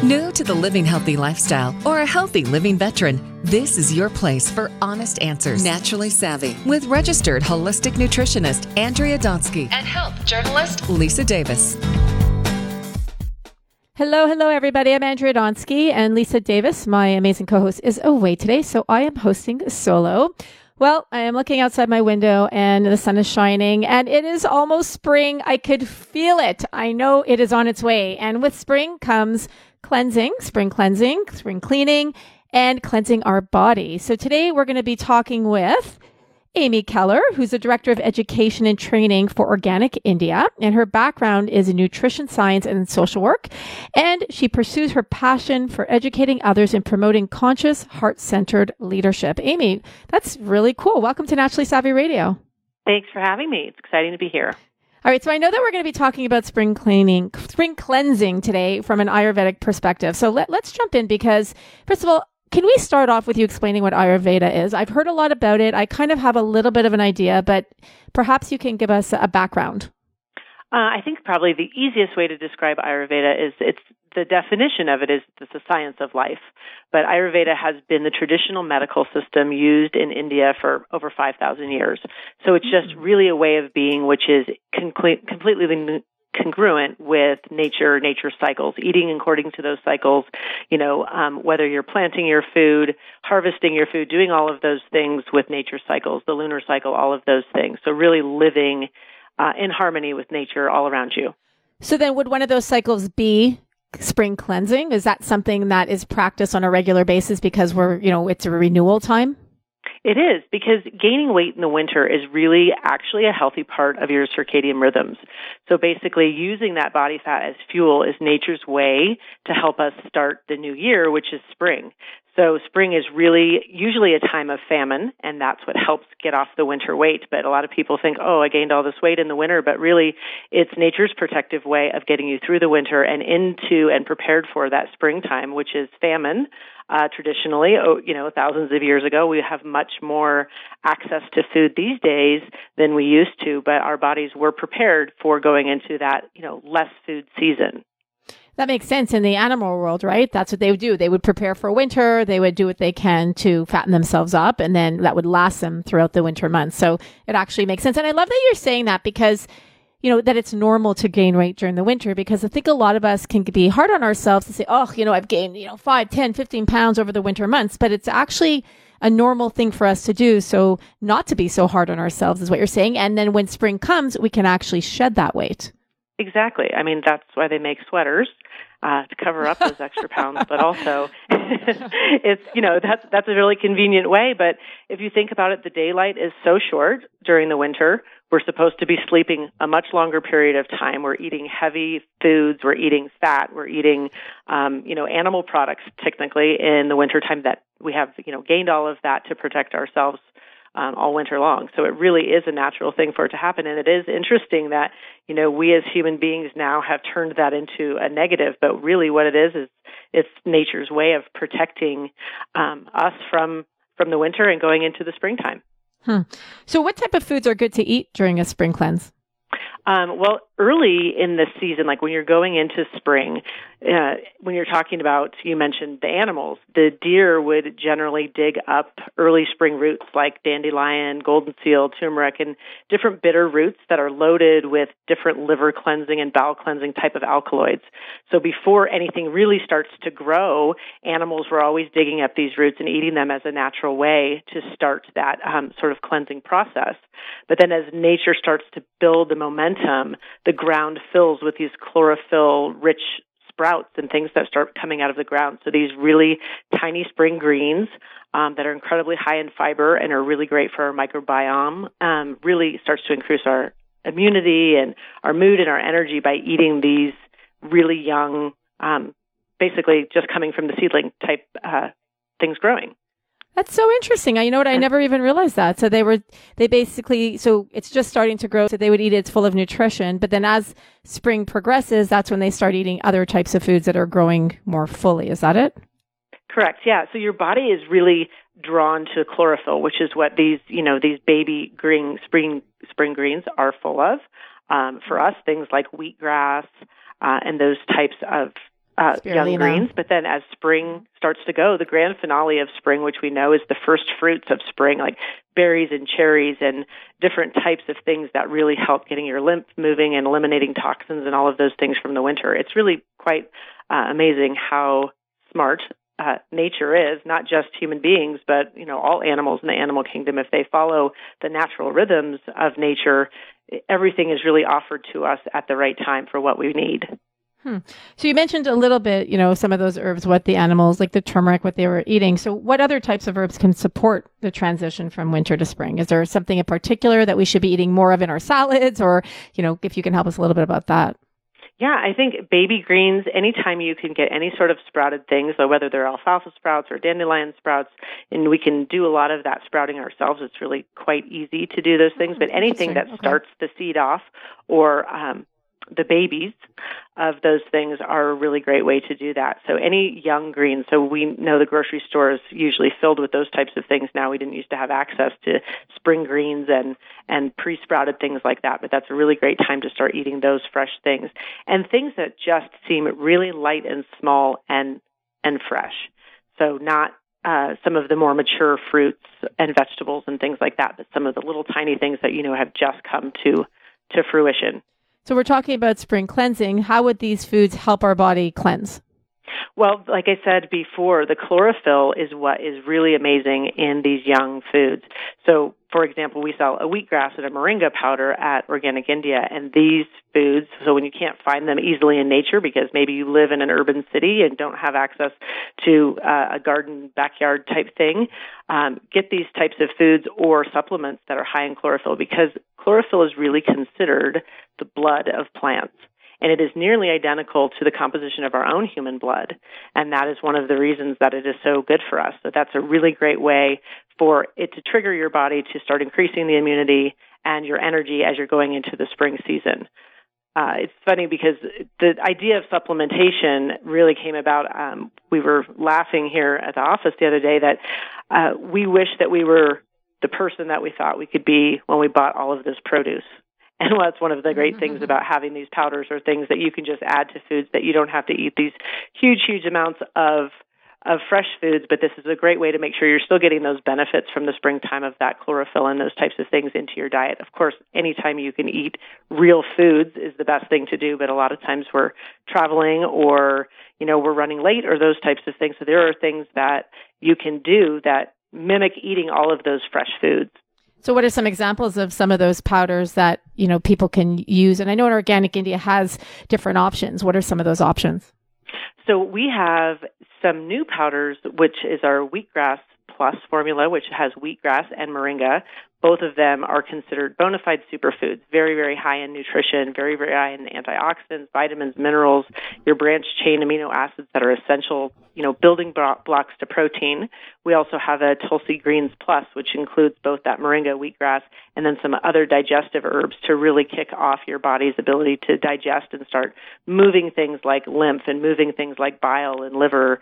New to the living healthy lifestyle or a healthy living veteran, this is your place for honest answers. Naturally Savvy with registered holistic nutritionist Andrea Donsky and health journalist Lisa Davis. Hello, everybody. I'm Andrea Donsky, and Lisa Davis, my amazing co-host, is away today, so I am hosting solo. Well, I am looking outside my window and the sun is shining and it is almost spring. I could feel it. I know it is on its way. And with spring comes spring cleaning, and cleansing our body. So today we're going to be talking with Amy Keller, who's the Director of Education and Training for Organic India, and her background is in nutrition science and social work, and she pursues her passion for educating others and promoting conscious, heart-centered leadership. Amy, that's really cool. Welcome to Naturally Savvy Radio. Thanks for having me. It's exciting to be here. All right, so I know that we're going to be talking about spring cleansing today from an Ayurvedic perspective. So let's jump in because, first of all, can we start off with you explaining what Ayurveda is? I've heard a lot about it. I kind of have a little bit of an idea, but perhaps you can give us a background. I think probably the easiest way to describe Ayurveda is the definition of it is it's the science of life. But Ayurveda has been the traditional medical system used in India for over 5,000 years. So it's just really a way of being which is completely congruent with nature's cycles, eating according to those cycles, whether you're planting your food, harvesting your food, doing all of those things with nature's cycles, the lunar cycle, all of those things. So really living in harmony with nature all around you. So then would one of those cycles be spring cleansing? Is that something that is practiced on a regular basis because it's a renewal time? It is, because gaining weight in the winter is really actually a healthy part of your circadian rhythms. So basically using that body fat as fuel is nature's way to help us start the new year, which is spring. So spring is really usually a time of famine, and that's what helps get off the winter weight. But a lot of people think, I gained all this weight in the winter, but really it's nature's protective way of getting you through the winter and into and prepared for that springtime, which is famine. Traditionally, thousands of years ago, we have much more access to food these days than we used to, but our bodies were prepared for going into that, less food season. That makes sense in the animal world, right? That's what they would do. They would prepare for winter. They would do what they can to fatten themselves up, and then that would last them throughout the winter months. So it actually makes sense. And I love that you're saying that because that it's normal to gain weight during the winter, because I think a lot of us can be hard on ourselves to say, I've gained, 5, 10, 15 pounds over the winter months, but it's actually a normal thing for us to do. So not to be so hard on ourselves is what you're saying. And then when spring comes, we can actually shed that weight. Exactly. I mean, that's why they make sweaters to cover up those extra pounds, but also it's, that's a really convenient way. But if you think about it, the daylight is so short during the winter. We're supposed to be sleeping a much longer period of time. We're eating heavy foods. We're eating fat. We're eating, animal products technically in the wintertime that we have, gained all of that to protect ourselves all winter long. So it really is a natural thing for it to happen. And it is interesting that, we as human beings now have turned that into a negative, but really what it is it's nature's way of protecting us from the winter and going into the springtime. So what type of foods are good to eat during a spring cleanse? Well, early in the season, like when you're going into spring, when you're talking about, you mentioned the animals, the deer would generally dig up early spring roots like dandelion, golden seal, turmeric, and different bitter roots that are loaded with different liver cleansing and bowel cleansing type of alkaloids. So before anything really starts to grow, animals were always digging up these roots and eating them as a natural way to start that sort of cleansing process. But then as nature starts to build the momentum, the ground fills with these chlorophyll-rich sprouts and things that start coming out of the ground. So these really tiny spring greens that are incredibly high in fiber and are really great for our microbiome really starts to increase our immunity and our mood and our energy by eating these really young, basically just coming from the seedling type things growing. That's so interesting. You know what? I never even realized that. So so it's just starting to grow. So they would eat it. It's full of nutrition. But then as spring progresses, that's when they start eating other types of foods that are growing more fully. Is that it? Correct. Yeah. So your body is really drawn to chlorophyll, which is what these baby green spring greens are full of. For us, things like wheatgrass and those types of young greens. But then as spring starts to go, the grand finale of spring, which we know is the first fruits of spring, like berries and cherries and different types of things that really help getting your lymph moving and eliminating toxins and all of those things from the winter. It's really quite amazing how smart nature is, not just human beings, but all animals in the animal kingdom. If they follow the natural rhythms of nature, everything is really offered to us at the right time for what we need. So you mentioned a little bit, some of those herbs, what the animals, like the turmeric, what they were eating. So what other types of herbs can support the transition from winter to spring? Is there something in particular that we should be eating more of in our salads, or, if you can help us a little bit about that? Yeah, I think baby greens, anytime you can get any sort of sprouted things, so whether they're alfalfa sprouts or dandelion sprouts, and we can do a lot of that sprouting ourselves, it's really quite easy to do those things. But anything that starts the seed off, or the babies of those things are a really great way to do that. So any young greens, so we know the grocery store is usually filled with those types of things now. We didn't used to have access to spring greens and pre-sprouted things like that, but that's a really great time to start eating those fresh things. And things that just seem really light and small and fresh. So not some of the more mature fruits and vegetables and things like that, but some of the little tiny things that have just come to fruition. So we're talking about spring cleansing. How would these foods help our body cleanse? Well, like I said before, the chlorophyll is what is really amazing in these young foods. So, for example, we sell a wheatgrass and a moringa powder at Organic India, and these foods, so when you can't find them easily in nature because maybe you live in an urban city and don't have access to a garden backyard type thing, get these types of foods or supplements that are high in chlorophyll, because chlorophyll is really considered the blood of plants. And it is nearly identical to the composition of our own human blood. And that is one of the reasons that it is so good for us. So that's a really great way for it to trigger your body to start increasing the immunity and your energy as you're going into the spring season. It's funny because the idea of supplementation really came about. We were laughing here at the office the other day that we wish that we were the person that we thought we could be when we bought all of this produce. And that's one of the great things about having these powders or things that you can just add to foods, that you don't have to eat these huge amounts of fresh foods. But this is a great way to make sure you're still getting those benefits from the springtime of that chlorophyll and those types of things into your diet. Of course, anytime you can eat real foods is the best thing to do. But a lot of times we're traveling or, we're running late or those types of things. So there are things that you can do that mimic eating all of those fresh foods. So what are some examples of some of those powders that, people can use? And I know Organic India has different options. What are some of those options? So we have some new powders, which is our Wheatgrass Plus formula, which has wheatgrass and moringa. Both of them are considered bona fide superfoods, very, very high in nutrition, very, very high in antioxidants, vitamins, minerals, your branched-chain amino acids that are essential, building blocks to protein. We also have a Tulsi Greens Plus, which includes both that moringa, wheatgrass, and then some other digestive herbs to really kick off your body's ability to digest and start moving things like lymph and moving things like bile and liver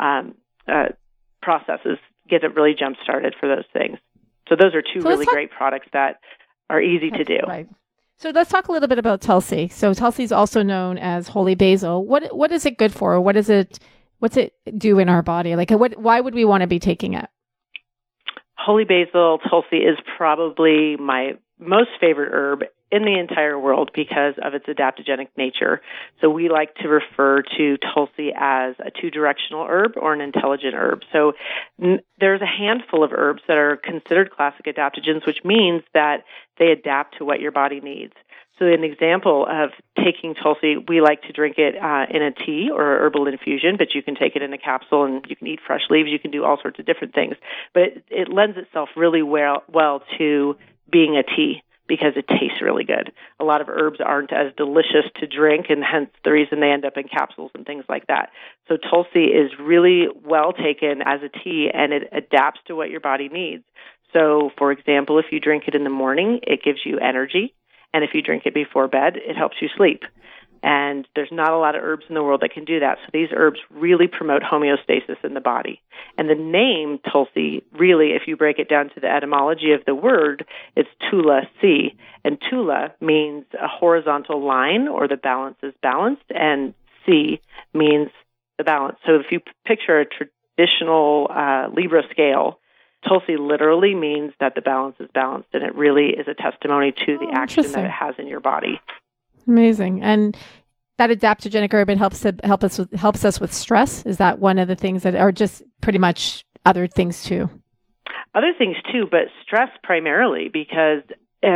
processes, get it really jump-started for those things. So those are two really great products that are easy to do. Right. So let's talk a little bit about Tulsi. So Tulsi is also known as holy basil. What is it good for? What's it do in our body? Like, why would we want to be taking it? Holy basil, Tulsi, is probably my most favorite herb in the entire world because of its adaptogenic nature. So we like to refer to Tulsi as a two-directional herb or an intelligent herb. So there's a handful of herbs that are considered classic adaptogens, which means that they adapt to what your body needs. So an example of taking Tulsi, we like to drink it in a tea or a herbal infusion, but you can take it in a capsule and you can eat fresh leaves. You can do all sorts of different things. But it lends itself really well to being a tea, because it tastes really good. A lot of herbs aren't as delicious to drink, and hence the reason they end up in capsules and things like that. So Tulsi is really well taken as a tea, and it adapts to what your body needs. So, for example, if you drink it in the morning, it gives you energy, and if you drink it before bed, it helps you sleep. And there's not a lot of herbs in the world that can do that. So these herbs really promote homeostasis in the body. And the name Tulsi, really, if you break it down to the etymology of the word, it's Tula Si. And Tula means a horizontal line, or the balance is balanced, and Si means the balance. So if you picture a traditional Libra scale, Tulsi literally means that the balance is balanced, and it really is a testimony to the action that it has in your body. Amazing. And that adaptogenic herb, it helps us with stress. Is that one of the things that are just pretty much other things too? Other things too, but stress primarily because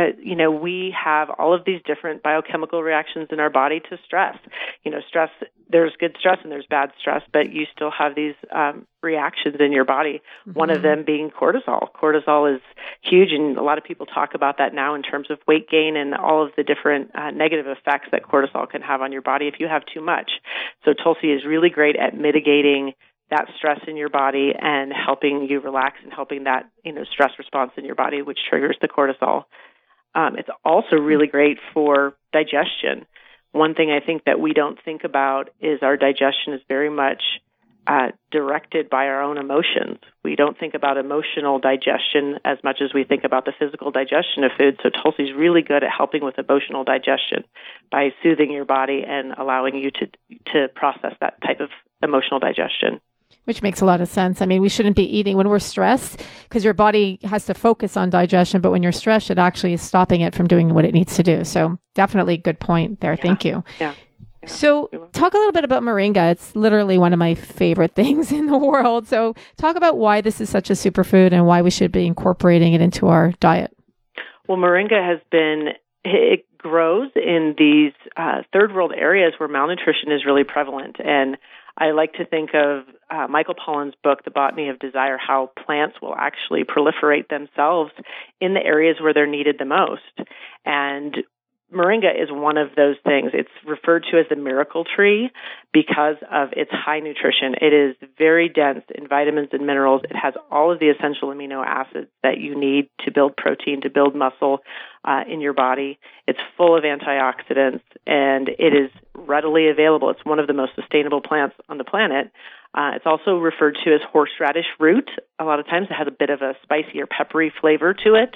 we have all of these different biochemical reactions in our body to stress. Stress, there's good stress and there's bad stress, but you still have these reactions in your body. Mm-hmm. One of them being cortisol. Cortisol is huge, and a lot of people talk about that now in terms of weight gain and all of the different negative effects that cortisol can have on your body if you have too much. So Tulsi is really great at mitigating that stress in your body and helping you relax and helping that stress response in your body, which triggers the cortisol. It's also really great for digestion. One thing I think that we don't think about is our digestion is very much directed by our own emotions. We don't think about emotional digestion as much as we think about the physical digestion of food. So Tulsi is really good at helping with emotional digestion by soothing your body and allowing you to process that type of emotional digestion. Which makes a lot of sense. I mean, we shouldn't be eating when we're stressed because your body has to focus on digestion, but when you're stressed, it actually is stopping it from doing what it needs to do. So definitely a good point there. Yeah. Thank you. Yeah. So talk a little bit about moringa. It's literally one of my favorite things in the world. So talk about why this is such a superfood and why we should be incorporating it into our diet. Well, moringa it grows in these third world areas where malnutrition is really prevalent. And I like to think of Michael Pollan's book, The Botany of Desire, how plants will actually proliferate themselves in the areas where they're needed the most. And moringa is one of those things. It's referred to as the miracle tree because of its high nutrition. It is very dense in vitamins and minerals. It has all of the essential amino acids that you need to build protein, to build muscle in your body. It's full of antioxidants, and it is readily available. It's one of the most sustainable plants on the planet. It's also referred to as horseradish root. A lot of times it has a bit of a spicy or peppery flavor to it.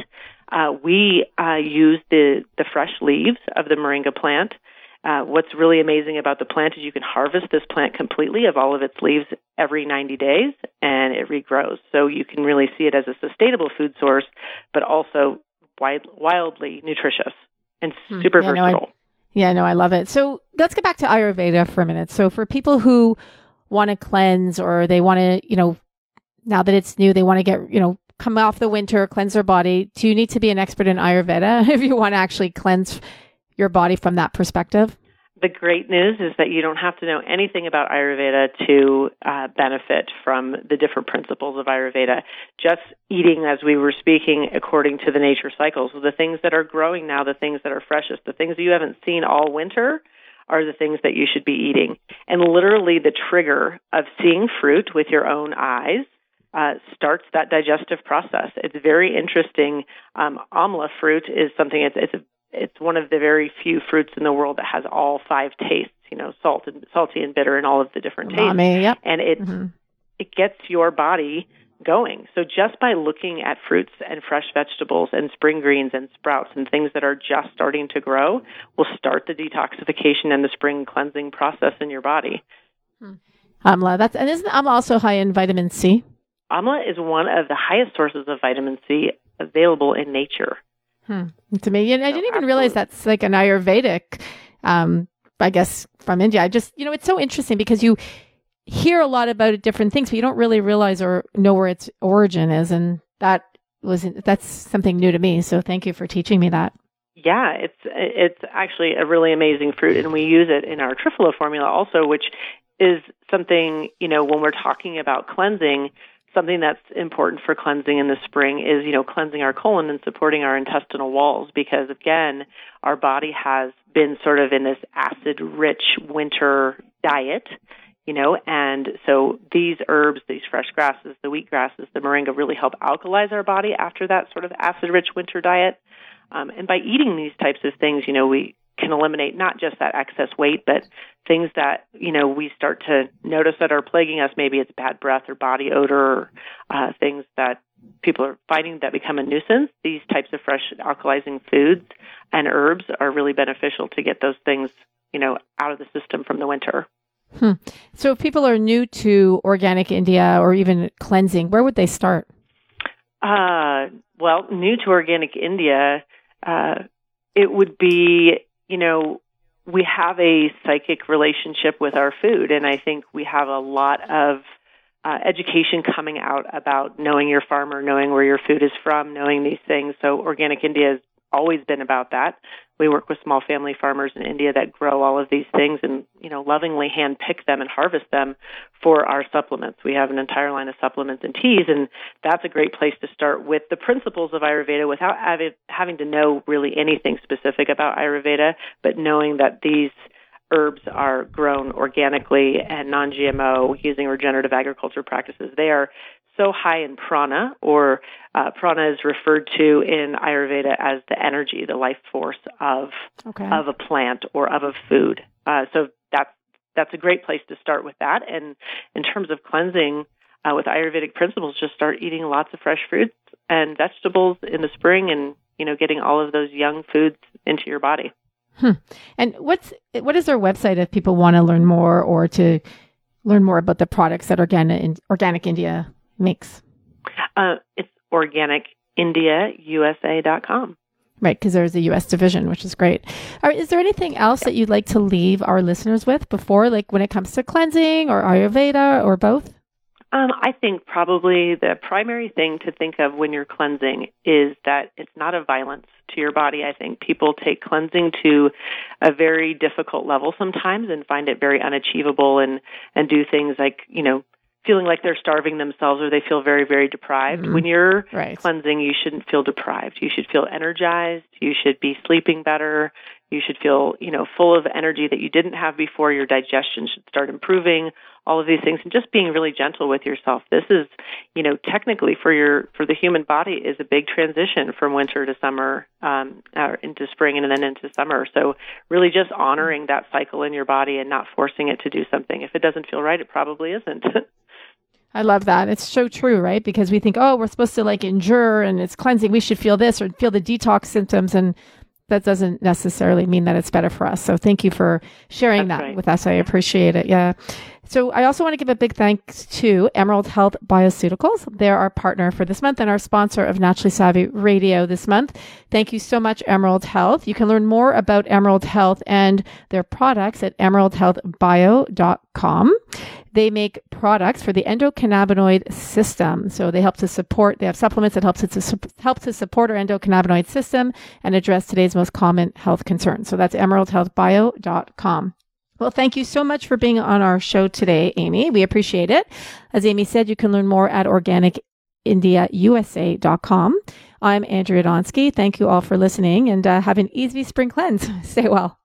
We use the fresh leaves of the moringa plant. What's really amazing about the plant is you can harvest this plant completely of all of its leaves every 90 days, and it regrows. So you can really see it as a sustainable food source, but also wildly nutritious and super versatile. I love it. So let's get back to Ayurveda for a minute. So for people who want to cleanse, or they want to, now that it's new, they want to get, come off the winter, cleanse their body. Do you need to be an expert in Ayurveda if you want to actually cleanse your body from that perspective? The great news is that you don't have to know anything about Ayurveda to benefit from the different principles of Ayurveda. Just eating, as we were speaking, according to the nature cycles. The things that are growing now, the things that are freshest, the things you haven't seen all winter are the things that you should be eating. And literally the trigger of seeing fruit with your own eyes starts that digestive process. It's very interesting. Amla fruit is something, it's one of the very few fruits in the world that has all 5 tastes, salty and bitter and all of the different tastes. Yep. And it gets your body going. So just by looking at fruits and fresh vegetables and spring greens and sprouts and things that are just starting to grow will start the detoxification and the spring cleansing process in your body. Amla, and isn't amla also high in vitamin C? Amla is one of the highest sources of vitamin C available in nature. To me, and I didn't even realize that's like an Ayurvedic, I guess, from India. I just, it's so interesting because you hear a lot about different things, but you don't really realize or know where its origin is. And that's something new to me. So thank you for teaching me that. Yeah, it's actually a really amazing fruit, and we use it in our Triphala formula also, which is something, when we're talking about cleansing, something that's important for cleansing in the spring is, cleansing our colon and supporting our intestinal walls because, again, our body has been sort of in this acid-rich winter diet, and so these herbs, these fresh grasses, the wheat grasses, the moringa really help alkalize our body after that sort of acid-rich winter diet. And by eating these types of things, we can eliminate not just that excess weight, but things that, we start to notice that are plaguing us. Maybe it's bad breath or body odor or things that people are finding that become a nuisance. These types of fresh alkalizing foods and herbs are really beneficial to get those things, out of the system from the winter. So if people are new to Organic India or even cleansing, where would they start? Well, new to Organic India, it would be, we have a psychic relationship with our food, and I think we have a lot of education coming out about knowing your farmer, knowing where your food is from, knowing these things. So Organic India has always been about that. We work with small family farmers in India that grow all of these things and, lovingly hand pick them and harvest them for our supplements. We have an entire line of supplements and teas, and that's a great place to start with the principles of Ayurveda without having to know really anything specific about Ayurveda, but knowing that these herbs are grown organically and non-GMO using regenerative agriculture practices. They are so high in prana, or prana is referred to in Ayurveda as the energy, the life force of a plant or of a food. So that's a great place to start with that. And in terms of cleansing with Ayurvedic principles, just start eating lots of fresh fruits and vegetables in the spring, and getting all of those young foods into your body. And what is their website if people want to learn more or to learn more about the products that Organic India makes? It's organicindiausa.com. Right, because there's a U.S. division, which is great. All right, is there anything else that you'd like to leave our listeners with before, like when it comes to cleansing or Ayurveda or both? I think probably the primary thing to think of when you're cleansing is that it's not a violence to your body. I think people take cleansing to a very difficult level sometimes and find it very unachievable and do things like, feeling like they're starving themselves or they feel very, very deprived. When you're cleansing, you shouldn't feel deprived. You should feel energized. You should be sleeping better. You should feel, full of energy that you didn't have before. Your digestion should start improving, all of these things, and just being really gentle with yourself. This is, technically for the human body is a big transition from winter to summer, or into spring and then into summer. So really just honoring that cycle in your body and not forcing it to do something. If it doesn't feel right, it probably isn't. I love that. It's so true, right? Because we think, we're supposed to endure and it's cleansing. We should feel this or feel the detox symptoms. And that doesn't necessarily mean that it's better for us. So thank you for sharing that with us. I appreciate it. Yeah. So I also want to give a big thanks to Emerald Health Bioceuticals. They're our partner for this month and our sponsor of Naturally Savvy Radio this month. Thank you so much, Emerald Health. You can learn more about Emerald Health and their products at emeraldhealthbio.com. They make products for the endocannabinoid system. So they have supplements that help to support our endocannabinoid system and address today's most common health concerns. So that's emeraldhealthbio.com. Well, thank you so much for being on our show today, Amy. We appreciate it. As Amy said, you can learn more at organicindiausa.com. I'm Andrea Donsky. Thank you all for listening, and have an easy spring cleanse. Stay well.